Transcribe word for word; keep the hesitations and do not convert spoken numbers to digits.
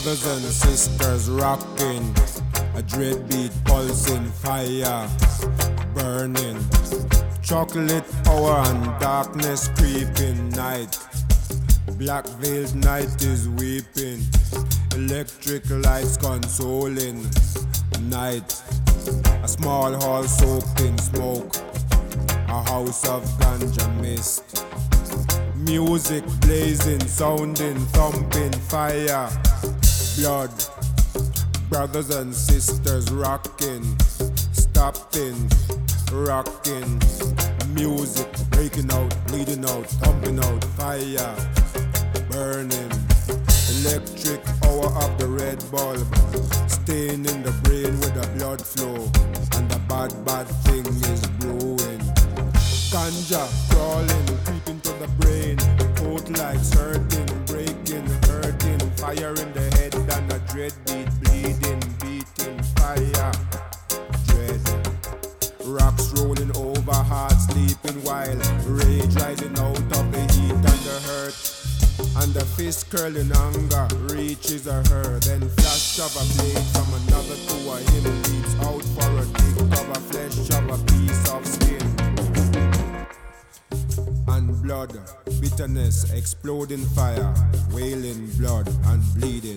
Brothers and sisters rocking, a dread beat pulsing, fire burning, chocolate hour and darkness creeping, night, black veiled night is weeping, electric lights consoling, night, a small hall soaked in smoke, a house of ganja mist, music blazing, sounding, thumping, fire, blood, brothers and sisters rocking, stopping, rocking, music breaking out, bleeding out, thumping out, fire, burning, electric hour of the red bulb, staying in the brain with the blood flow, and the bad, bad thing is brewing. Ganja crawling, creeping to the brain, coat lights hurting, breaking, hurting, fire in the head and a dread beat, bleeding, beating, fire, dread. Rocks rolling over, heart sleeping while rage rising out of the heat and the hurt. And the fist curling anger reaches a her. Then flash of a blade from another to a him leaps out for a dig of a flesh of a piece of skin. And blood, bitterness, exploding fire, wailing blood and bleeding.